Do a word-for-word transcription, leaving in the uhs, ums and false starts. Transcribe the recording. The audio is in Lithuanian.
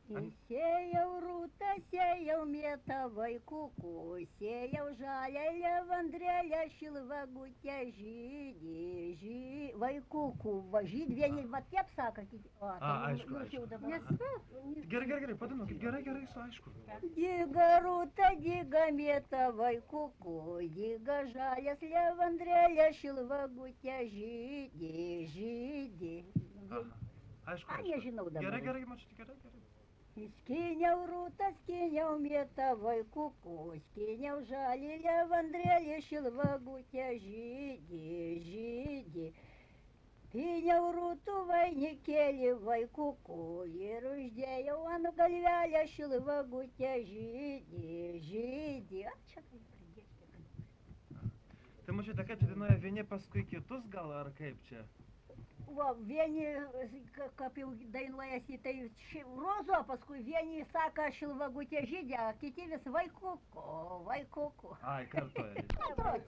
Sėjau rūtą, sėjau mėtą vaikuku, sėjau žalę levandrėlę, šilvagutę žydį, žydį, vaikuku, va žyd vieni, va taip sako, kiti, o, A, tai aišku, jūs aišku. jau dabar. Gerai, gerai, gerai, padainuokit, gerai, gerai, su aišku. Diga rūta, diga mėta vaikuku, diga žalės levandrėlę, šilvagutę žydį, žydį. Aha, aišku, A, aišku. nežinau dabar. Gerai, gerai, mačiau, gerai, gerai. Skiniau rūtą, skiniau mėtą vaikuku, skiniau žalį levandrėlį, šilvagutę žydį, žydį. Pyniau rūtų vainikėlį vaikuku ir uždėjau ant galvelę šilvagutę žydį, žydį. A, čia kaip pridėti. Tai mačiau, kaip čia dainuoja vieni paskui kitus gal, ar kaip čia? Va, vieni, kaip jau dainuojasi, tai ši, rozo, paskui vieni sako šilvagutė žydė, kiti vis vaikuku, vaikuku. Ai, kartuoja. Kartuoti.